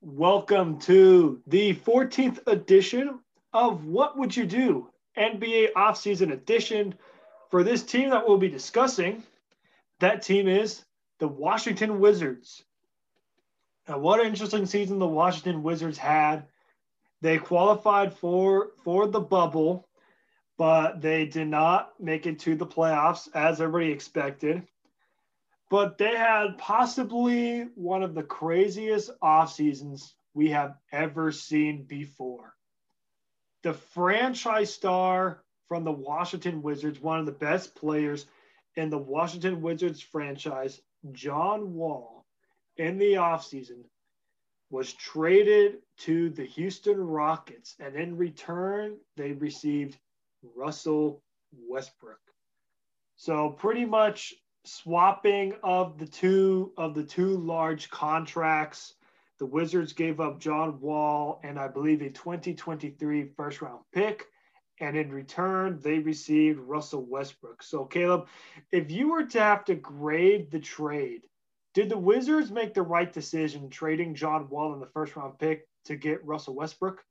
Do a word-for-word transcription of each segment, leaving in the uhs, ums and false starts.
Welcome to the fourteenth edition of What Would You Do? N B A Offseason Edition. For this team that we'll be discussing, that team is the Washington Wizards. Now, what an interesting season the Washington Wizards had. They qualified for, for the bubble, but they did not make it to the playoffs as everybody expected. But they had possibly one of the craziest off seasons we have ever seen before. The franchise star from the Washington Wizards, one of the best players in the Washington Wizards franchise, John Wall, in the offseason, was traded to the Houston Rockets. And in return, they received Russell Westbrook. So pretty much swapping of the two of the two large contracts. The Wizards gave up John Wall and I believe a twenty twenty-three first round pick. And in return, they received Russell Westbrook. So Caleb, if you were to have to grade the trade, did the Wizards make the right decision trading John Wall in the first round pick to get Russell Westbrook?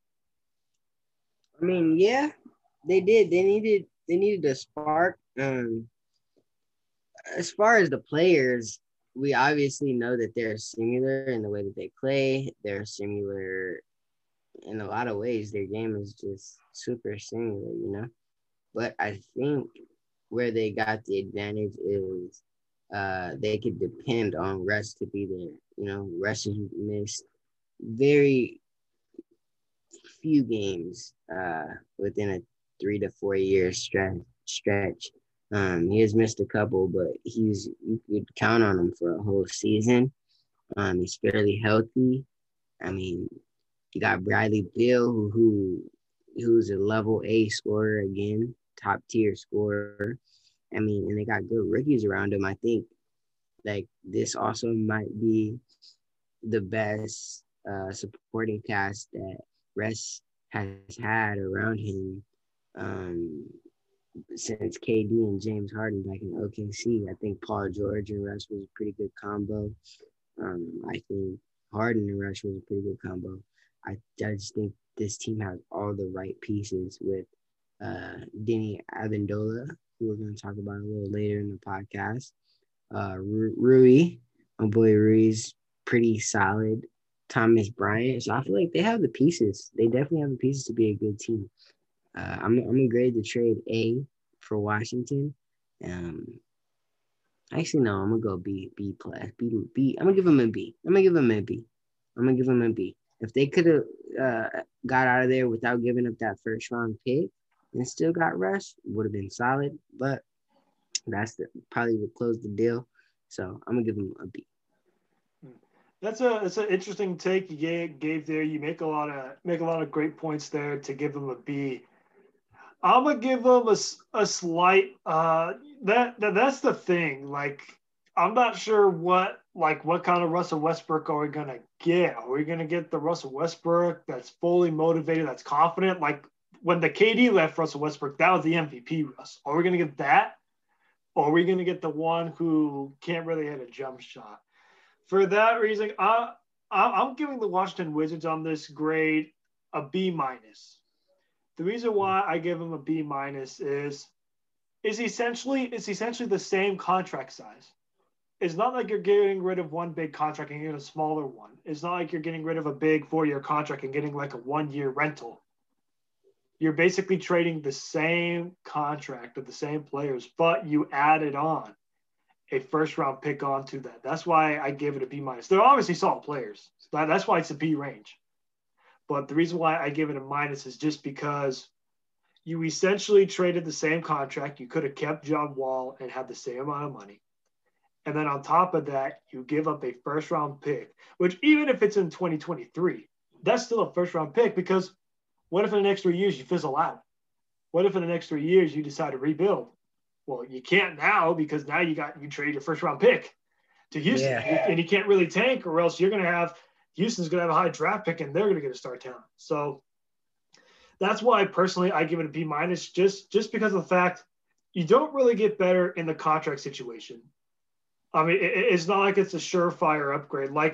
I mean, yeah, they did. They needed they needed a spark. Um As far as the players, we obviously know that they're similar in the way that they play. They're similar in a lot of ways. Their game is just super similar, you know. But I think where they got the advantage is uh, they could depend on Russ to be there. You know, Russ has missed very few games uh, within a three to four year stretch. stretch. Um, he has missed a couple, but he's you could count on him for a whole season. Um, he's fairly healthy. I mean, you got Bradley Beal, who, who who's a level A scorer again, top tier scorer. I mean, and they got good rookies around him. I think like this also might be the best uh, supporting cast that Russ has had around him. Um, since K D and James Harden back in O K C. I think Paul George and Russ was a pretty good combo. Um, I think Harden and Russ was a pretty good combo. I, I just think this team has all the right pieces with uh, Denny Amendola, who we're going to talk about a little later in the podcast. Uh, Rui, my boy Rui's pretty solid. Thomas Bryant. So I feel like they have the pieces. They definitely have the pieces to be a good team. Uh, I'm I'm gonna grade the trade A for Washington. Um, actually no, I'm gonna go B B plus B B. I'm gonna give them a B. I'm gonna give them a B. I'm gonna give them a B. If they could have uh, got out of there without giving up that first round pick and still got Russ, would have been solid. But that's the, probably would close the deal. So I'm gonna give them a B. That's a that's an interesting take you gave, gave there. You make a lot of make a lot of great points there to give them a B. I'm gonna give them a, a slight. Uh, that, that that's the thing. Like, I'm not sure what like what kind of Russell Westbrook are we gonna get? Are we gonna get the Russell Westbrook that's fully motivated, that's confident? Like when the K D left Russell Westbrook, that was the M V P Russ. Are we gonna get that, or are we gonna get the one who can't really hit a jump shot? For that reason, I, I'm giving the Washington Wizards on this grade a B minus. The reason why I give them a B minus is is essentially it's essentially the same contract size. It's not like you're getting rid of one big contract and getting a smaller one. It's not like you're getting rid of a big four-year contract and getting like a one-year rental. You're basically trading the same contract of the same players, but you added on a first round pick onto that. That's why I gave it a B minus. They're obviously solid players. So that's why it's a B range. But the reason why I give it a minus is just because you essentially traded the same contract. You could have kept John Wall and had the same amount of money. And then on top of that, you give up a first round pick, which even if it's in twenty twenty-three, that's still a first round pick because what if in the next three years you fizzle out? What if in the next three years you decide to rebuild? Well, you can't now because now you got you trade your first round pick to Houston, yeah. and you can't really tank, or else you're going to have Houston's going to have a high draft pick, and they're going to get a star talent. So that's why personally I give it a B minus, just just because of the fact you don't really get better in the contract situation. I mean, it, it's not like it's a surefire upgrade. Like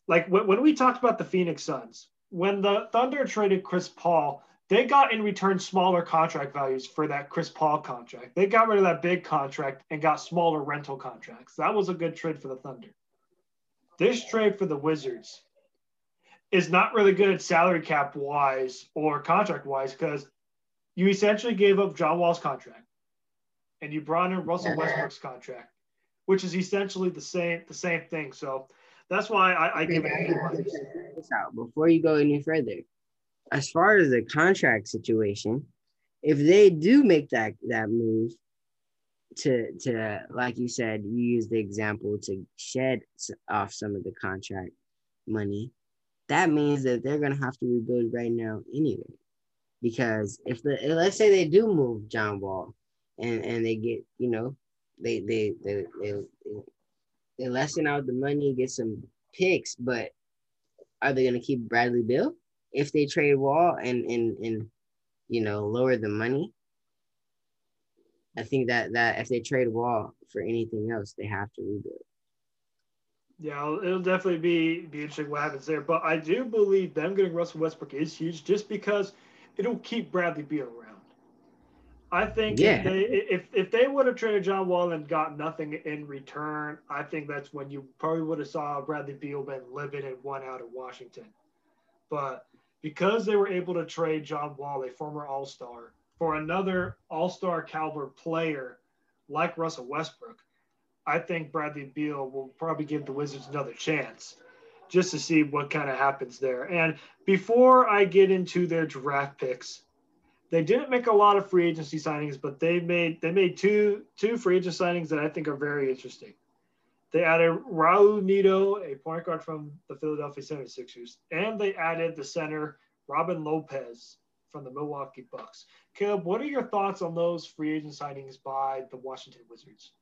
like when, when we talked about the Phoenix Suns, when the Thunder traded Chris Paul, they got in return smaller contract values for that Chris Paul contract. They got rid of that big contract and got smaller rental contracts. That was a good trade for the Thunder. This trade for the Wizards is not really good salary cap wise or contract wise because you essentially gave up John Wall's contract and you brought in Russell Westbrook's contract, which is essentially the same the same thing. So that's why I, I give it this out before you go any further. As far as the contract situation, if they do make that that move to to like you said, you use the example to shed off some of the contract money, that means that they're gonna have to rebuild right now anyway. Because if the let's say they do move John Wall and and they get, you know, they they they they, they lessen out the money, get some picks, but are they gonna keep Bradley Beal if they trade Wall and and and you know lower the money? I think that that if they trade Wall for anything else, they have to rebuild. Yeah, it'll definitely be be interesting what happens there. But I do believe them getting Russell Westbrook is huge, just because it'll keep Bradley Beal around. I think Yeah. if they if if they would have traded John Wall and got nothing in return, I think that's when you probably would have saw Bradley Beal been living and one out of Washington. But because they were able to trade John Wall, a former All-Star, for another All-Star caliber player like Russell Westbrook, I think Bradley Beal will probably give the Wizards another chance just to see what kind of happens there. And before I get into their draft picks, they didn't make a lot of free agency signings, but they made they made two two free agent signings that I think are very interesting. They added Raul Neto, a point guard from the Philadelphia seventy-sixers, and they added the center Robin Lopez from the Milwaukee Bucks. Caleb, what are your thoughts on those free agent signings by the Washington Wizards?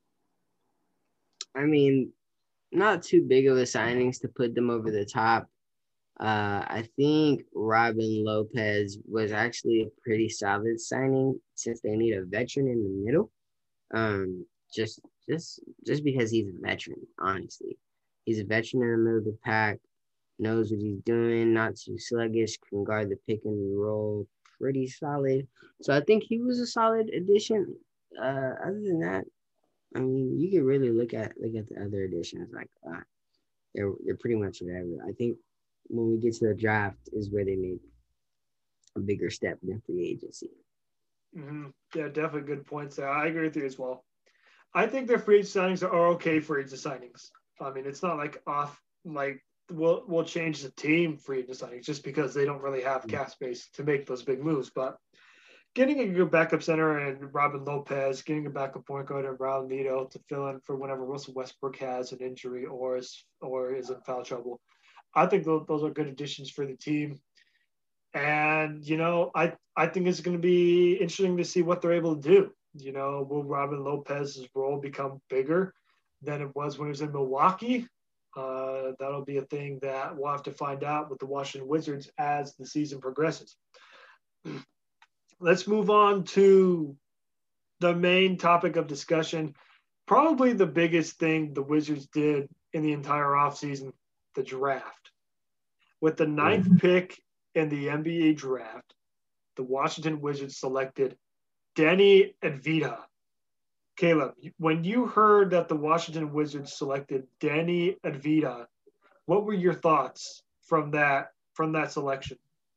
I mean, not too big of a signings to put them over the top. Uh, I think Robin Lopez was actually a pretty solid signing since they need a veteran in the middle. Um, just, just, just because he's a veteran, honestly, he's a veteran in the middle of the pack, knows what he's doing, not too sluggish, can guard the pick and roll pretty solid. So I think he was a solid addition. Uh, other than that, I mean, you can really look at look at the other additions like uh, they're they're pretty much whatever. I think when we get to the draft is where they make a bigger step than free agency. Mm-hmm. Yeah, definitely good points there. I agree with you as well. I think their free agent signings are okay for agent signings. I mean, it's not like off like we'll we'll change the team free agent signings just because they don't really have cap space to make those big moves. But getting a good backup center and Robin Lopez, getting a backup point guard and Raul Neto to fill in for whenever Russell Westbrook has an injury or is or is in foul trouble. I think those, those are good additions for the team. And, you know, I, I think it's going to be interesting to see what they're able to do. You know, will Robin Lopez's role become bigger than it was when he was in Milwaukee? Uh, that'll be a thing that we'll have to find out with the Washington Wizards as the season progresses. Let's move on to the main topic of discussion. Probably the biggest thing the Wizards did in the entire offseason, the draft. With the ninth pick in the N B A draft, the Washington Wizards selected Deni Avdija. Caleb, when you heard that the Washington Wizards selected Deni Avdija, what were your thoughts from that from that selection?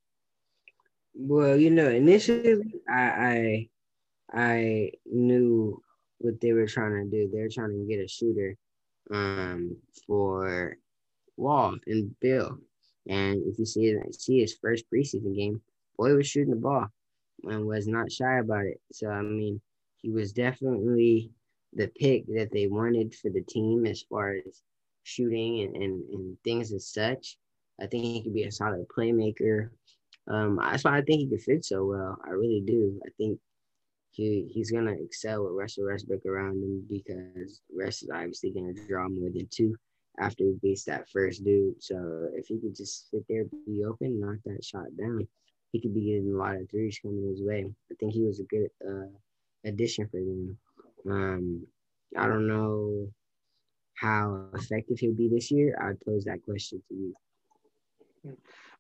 Well, you know, initially I I, I knew what they were trying to do. They were trying to get a shooter um, for Wall and Bill. And if you see see his first preseason game, boy was shooting the ball and was not shy about it. So I mean, he was definitely the pick that they wanted for the team as far as shooting and, and, and things as such. I think he could be a solid playmaker. Um, that's why I think he could fit so well. I really do. I think he he's gonna excel with Russell Westbrook around him because Russ is obviously gonna draw more than two after he beats that first dude. So if he could just sit there, be open, knock that shot down, he could be getting a lot of threes coming his way. I think he was a good uh, addition for them. Um, I don't know how effective he'll be this year. I'd pose that question to you.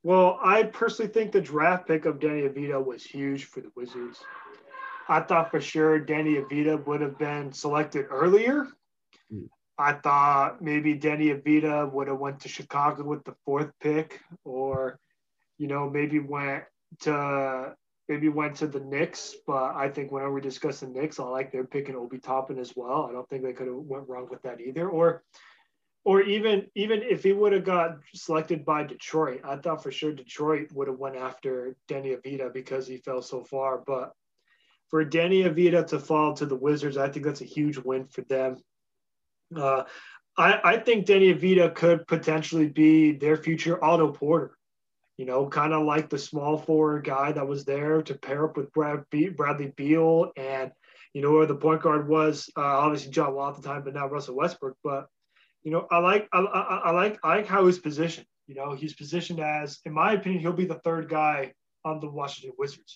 Well, I personally think the draft pick of Danny Avito was huge for the Wizards. I thought for sure Danny Avito would have been selected earlier. Mm. I thought maybe Danny Avito would have went to Chicago with the fourth pick, or you know maybe went to maybe went to the Knicks. But I think whenever we discuss the Knicks, I like their picking Obi Toppin as well. I don't think they could have went wrong with that either. Or or even even if he would have got selected by Detroit, I thought for sure Detroit would have went after Danny Avito because he fell so far. But for Danny Avito to fall to the Wizards, I think that's a huge win for them. Uh, I, I think Danny Avito could potentially be their future Otto Porter. You know, kind of like the small forward guy that was there to pair up with Brad Be- Bradley Beal, and you know where the point guard was uh, obviously John Wall at the time, but now Russell Westbrook. But you know, I like I, I, I like I like how he's positioned. You know, he's positioned as, in my opinion, he'll be the third guy on the Washington Wizards.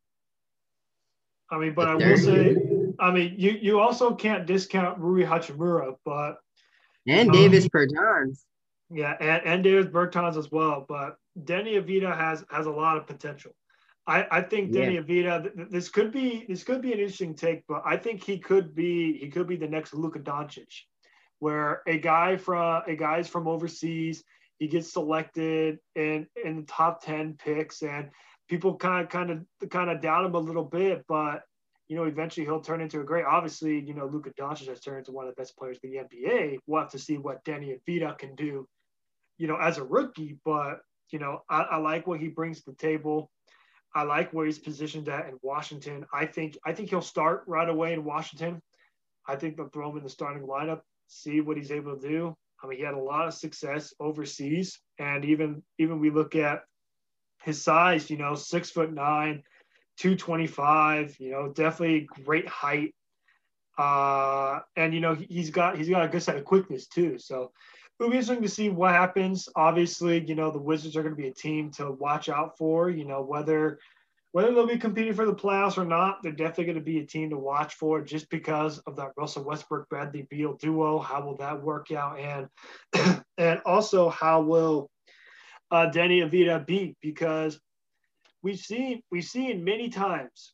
I mean, but The I will third say, I mean, you you also can't discount Rui Hachimura, but you and know, Davis Bertans. yeah, and, and Davis Bertans as well. But Denny Avita has has a lot of potential. I, I think Yeah, Denny Avita. This could be this could be an interesting take, but I think he could be he could be the next Luka Doncic, where a guy from a guy's from overseas, he gets selected in in the top ten picks, and people kind of kind of kind of doubt him a little bit, but you know eventually he'll turn into a great. Obviously, you know Luka Doncic has turned into one of the best players in the N B A. We'll have to see what Denny Avita can do, you know, as a rookie, but you know I, I like what he brings to the table. I like where he's positioned at in Washington. I think I think he'll start right away in Washington. I think they'll throw him in the starting lineup, see what he's able to do. I mean, he had a lot of success overseas, and even even we look at his size. You know, six foot nine, two twenty five. You know, definitely great height. Uh, and you know, he's got he's got a good set of quickness too. So it'll be interesting to see what happens. Obviously, you know, the Wizards are going to be a team to watch out for. You know, whether whether they'll be competing for the playoffs or not, they're definitely going to be a team to watch for just because of that Russell Westbrook Bradley Beal duo. How will that work out? And and also how will uh, Danny Avita be? Because we've seen we've seen many times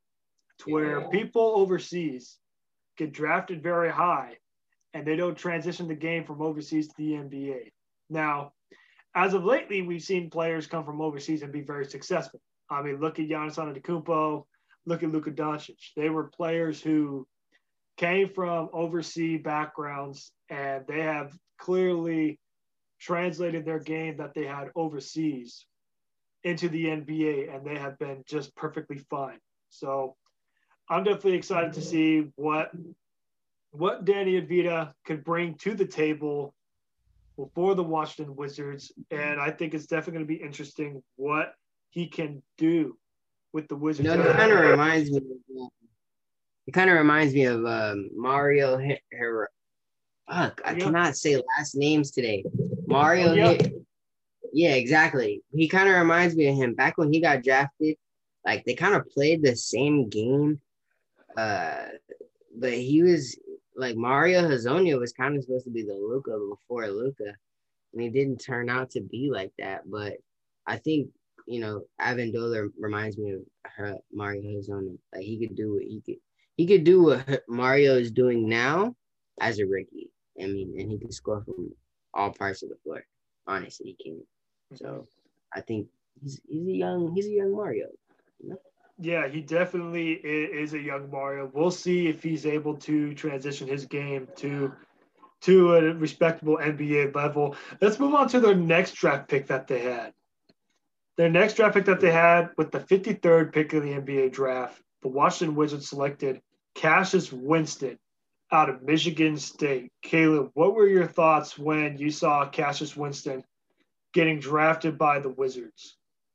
to where people overseas get drafted very high and they don't transition the game from overseas to the N B A. Now, as of lately, we've seen players come from overseas and be very successful. I mean, look at Giannis Antetokounmpo, look at Luka Doncic. They were players who came from overseas backgrounds, and they have clearly translated their game that they had overseas into the N B A, and they have been just perfectly fine. So I'm definitely excited to see what what Danny Avita could bring to the table for the Washington Wizards. And I think it's definitely going to be interesting what he can do with the you Wizards. know, he kind of reminds me. Of, uh, it kind of reminds me of um, Mario. Her- Fuck, I yeah. cannot say last names today. Mario. Oh, yeah. Hit, yeah, exactly. He kind of reminds me of him. Back when he got drafted, like they kind of played the same game. Uh, but he was like Mario Hazonia was kind of supposed to be the Luka before Luka, and he didn't turn out to be like that. But I think you know Amendola reminds me of her Mario Hazonia. Like he could do what he could. He could do what Mario is doing now as a rookie. I mean, and he can score from all parts of the floor. Honestly, he can. So I think he's he's a young he's a young Mario. You know? Yeah, he definitely is a young Mario. We'll see if he's able to transition his game to to a respectable N B A level. Let's move on to their next draft pick that they had. Their next draft pick that they had with the fifty-third pick of the N B A draft, the Washington Wizards selected Cassius Winston out of Michigan State. Caleb, what were your thoughts when you saw Cassius Winston getting drafted by the Wizards?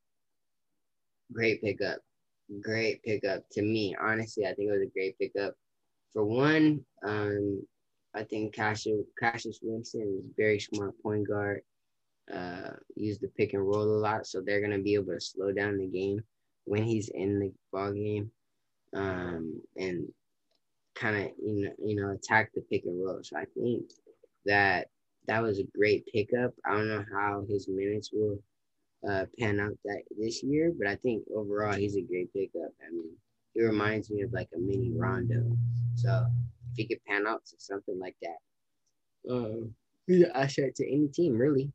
Great pickup. Great pickup to me. Honestly, I think it was a great pickup. For one, um, I think Cassius, Cassius Winston is a very smart point guard. Uh, use the pick and roll a lot, so they're gonna be able to slow down the game when he's in the ball game, um, and kind of you know you know attack the pick and roll. So I think that that was a great pickup. I don't know how his minutes will uh, pan out that this year, but I think overall he's a great pickup. I mean, he reminds me of like a mini Rondo. So if he could pan out to something like that, um, he's an asset to any team, really.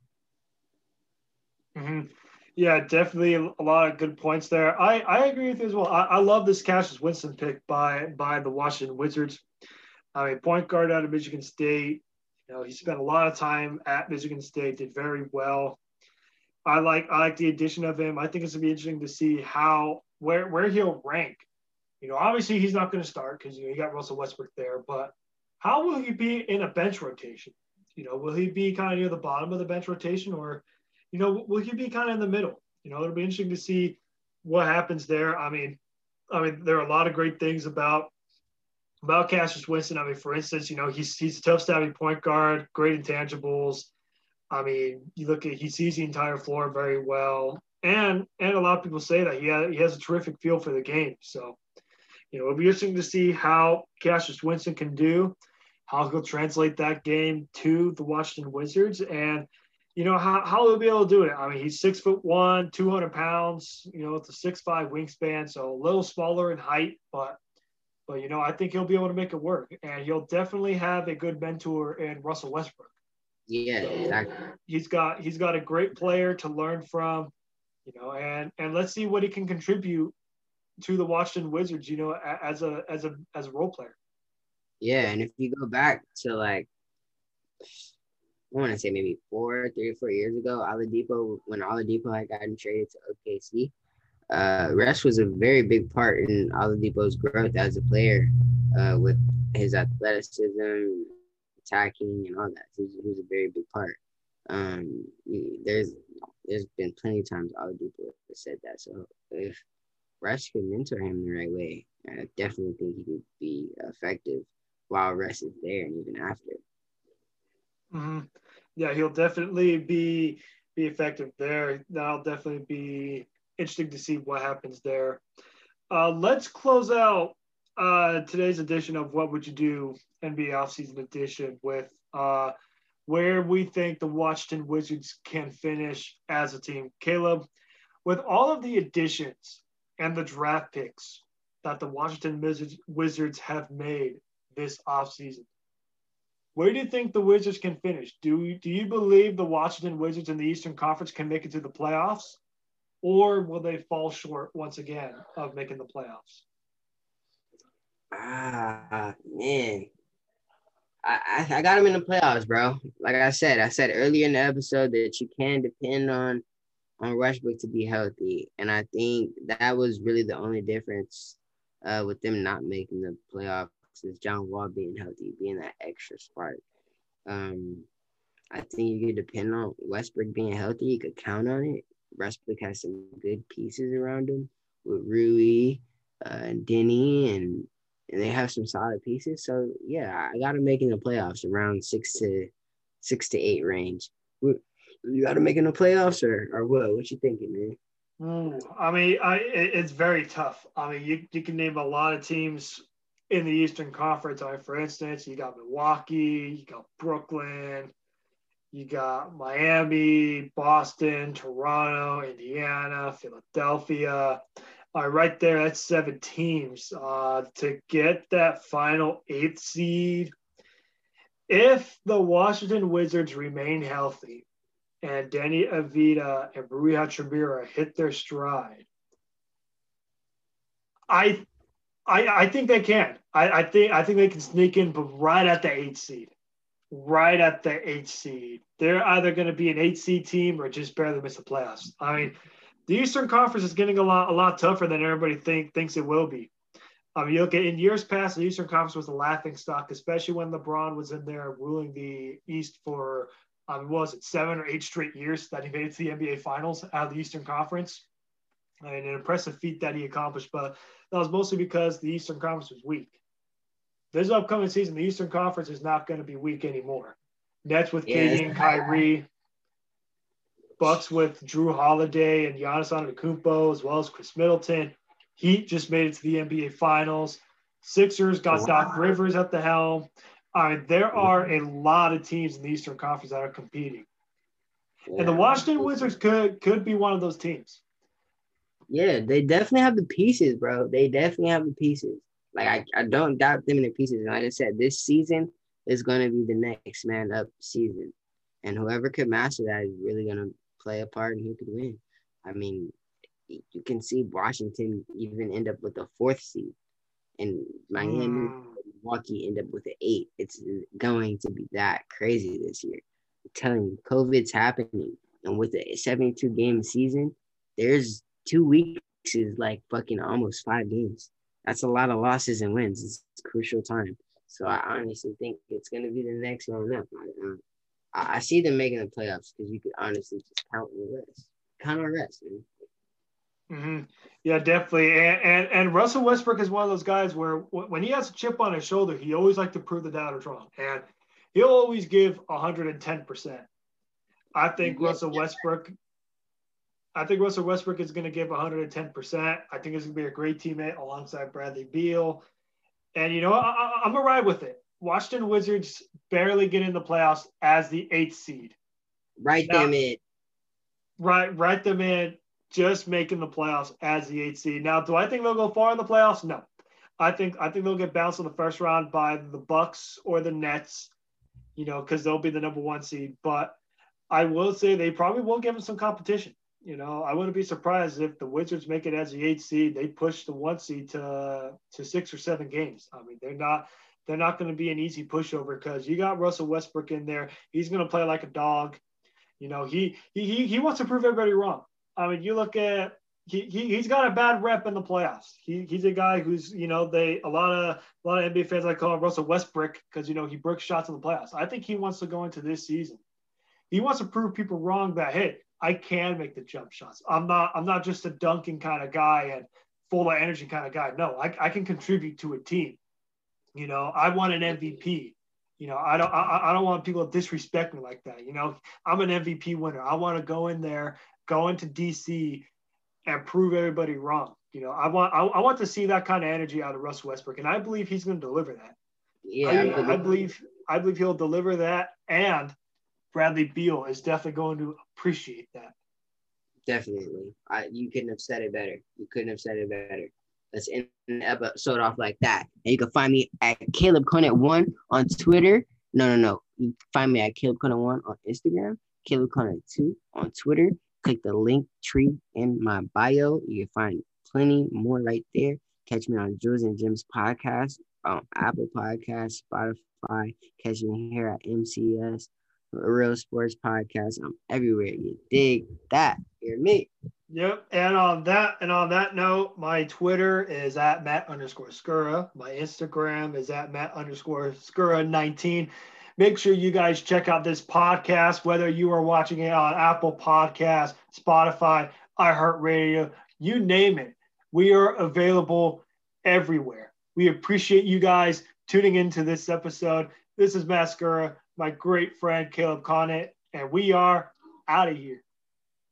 Mm-hmm. Yeah, definitely a lot of good points there. I, I agree with you as well. I, I love this Cassius Winston pick by by the Washington Wizards. I mean, point guard out of Michigan State. You know, he spent a lot of time at Michigan State, did very well. I like I like the addition of him. I think it's gonna be interesting to see how where where he'll rank. You know, obviously he's not going to start because you know you got Russell Westbrook there, but how will he be in a bench rotation? You know, will he be kind of near the bottom of the bench rotation, or you know, will he be kind of in the middle? You know, it'll be interesting to see what happens there. I mean, I mean, there are a lot of great things about about Cassius Winston. I mean, for instance, you know, he's he's a tough, savvy point guard, great intangibles. I mean, you look at he sees the entire floor very well, and and a lot of people say that he has, he has a terrific feel for the game. So, you know, it'll be interesting to see how Cassius Winston can do, how he'll translate that game to the Washington Wizards, and you know how how he'll be able to do it. I mean, he's six foot one, two hundred pounds. You know, it's a six five wingspan, so a little smaller in height, but but you know, I think he'll be able to make it work, and he'll definitely have a good mentor in Russell Westbrook. Yeah, So exactly. he's got he's got a great player to learn from, you know, and and let's see what he can contribute to the Washington Wizards, you know, as a as a as a role player. Yeah, and if you go back to like, I want to say maybe four, three or four years ago, Oladipo, when Oladipo had gotten traded to O K C, uh, Russ was a very big part in Oladipo's growth as a player, uh, with his athleticism, attacking, and all that. He was, he was a very big part. Um, there's there's been plenty of times Oladipo has said that. So if Russ can mentor him the right way, I definitely think he could be effective while Russ is there and even after. Mm-hmm. Yeah, he'll definitely be be effective there. That'll definitely be interesting to see what happens there. Uh, let's close out uh, today's edition of What Would You Do N B A Offseason Edition with uh, where we think the Washington Wizards can finish as a team. Caleb, with all of the additions and the draft picks that the Washington Wizards, Wizards have made this offseason, where do you think the Wizards can finish? Do, do you believe the Washington Wizards in the Eastern Conference can make it to the playoffs? Or will they fall short once again of making the playoffs? Ah, man. I, I, I got him in the playoffs, bro. Like I said, I said earlier in the episode that you can depend on on Westbrook to be healthy. And I think that was really the only difference uh, with them not making the playoffs is John Wall being healthy, being that extra spark. Um, I think you could depend on Westbrook being healthy. You could count on it. Westbrook has some good pieces around him with Rui uh, and Denny, and, and they have some solid pieces. So, yeah, I got to make in the playoffs around six to six to eight range. You got to make in the playoffs or, or what? What you thinking, man? Ooh, I mean, I, it, it's very tough. I mean, you, you can name a lot of teams in the Eastern Conference. I mean, for instance, you got Milwaukee, you got Brooklyn, you got Miami, Boston, Toronto, Indiana, Philadelphia. All right, right there, that's seven teams. Uh, to get that final eighth seed, if the Washington Wizards remain healthy and Danny Avdija and Rui Hachimura hit their stride, I, I, I think they can. I, I think I think they can sneak in, but right at the eighth seed. Right at the eight seed. They're either going to be an eight seed team or just barely miss the playoffs. I mean, the Eastern Conference is getting a lot a lot tougher than everybody think thinks it will be. I mean, you look at in years past, the Eastern Conference was a laughing stock, especially when LeBron was in there ruling the East for um, what was it seven or eight straight years that he made it to the N B A Finals out of the Eastern Conference. I mean, an impressive feat that he accomplished, but that was mostly because the Eastern Conference was weak. This upcoming season, the Eastern Conference is not going to be weak anymore. Nets with Yeah, K D and Kyrie, Bucks with Drew Holiday and Giannis Antetokounmpo, as well as Chris Middleton. Heat just made it to the N B A Finals. Sixers got Doc Rivers at the helm. I mean, there are a lot of teams in the Eastern Conference that are competing. And the Yeah. Washington Wizards could could be one of those teams. Yeah, they definitely have the pieces, bro. They definitely have the pieces. Like I, I don't doubt them in the pieces. And like I said, this season is gonna be the next man up season. And whoever could master that is really gonna play a part and who could win. I mean, you can see Washington even end up with a fourth seed, and Miami, Mm. Milwaukee end up with an eight. It's going to be that crazy this year. I'm telling you, COVID's happening, and with a seventy-two game season, there's two weeks is like fucking almost five games. That's a lot of losses and wins. It's, it's crucial time. So I honestly think it's gonna be the next round up. I, I, I see them making the playoffs because you could honestly just count on the rest. Count on rest, man. Mm-hmm. Yeah, definitely. And, and and Russell Westbrook is one of those guys where when he has a chip on his shoulder, he always like to prove the doubters wrong, and he'll always give one hundred ten percent. I think Yeah. Russell Westbrook. I think Russell Westbrook is going to give one hundred ten percent. I think he's going to be a great teammate alongside Bradley Beal. And, you know, I, I, I'm going to ride with it. Washington Wizards barely get in the playoffs as the eighth seed. Write Now, them in. Right, write them in, just making the playoffs as the eighth seed. Now, do I think they'll go far in the playoffs? No. I think I think they'll get bounced in the first round by the Bucks or the Nets, you know, because they'll be the number one seed. But I will say they probably will give them some competition. You know, I wouldn't be surprised if the Wizards make it as the eighth seed. They push the one seed to to six or seven games. I mean, they're not they're not going to be an easy pushover because you got Russell Westbrook in there. He's going to play like a dog. You know, he he he wants to prove everybody wrong. I mean, you look at he, he he's got a bad rep in the playoffs. He he's a guy who's you know they a lot of a lot of N B A fans like call him Russell Westbrook because you know he broke shots in the playoffs. I think he wants to go into this season. He wants to prove people wrong that hey, I can make the jump shots. I'm not I'm not just a dunking kind of guy and full of energy kind of guy. No, I, I can contribute to a team. You know, I want an M V P. You know, I don't I, I don't want people to disrespect me like that. You know, I'm an M V P winner. I want to go in there, go into D C and prove everybody wrong. You know, I want I, I want to see that kind of energy out of Russell Westbrook, and I believe he's going to deliver that. Yeah, I, I believe, I believe I believe he'll deliver that, and Bradley Beal is definitely going to appreciate that. definitely. I you couldn't have said it better. You couldn't have said it better. Let's end the episode off like that. And you can find me at Caleb Conant one on Twitter. No, no, no. You can find me at Caleb Conant one on Instagram. Caleb Conant two on Twitter. Click the link tree in my bio. You can find plenty more right there. Catch me on Jules and Jim's podcast, on Apple Podcasts, Spotify. Catch me here at M C S, Real Sports Podcast. I'm everywhere. You dig that? Hear me? Yep. And on that and on that note, my Twitter is at Matt underscore Skura. My Instagram is at Matt underscore Skura nineteen. Make sure you guys check out this podcast, whether you are watching it on Apple Podcasts, Spotify, iHeartRadio, you name it. We are available everywhere. We appreciate you guys tuning into this episode. This is Matt Skura, my great friend Caleb Conant, and we are out of here.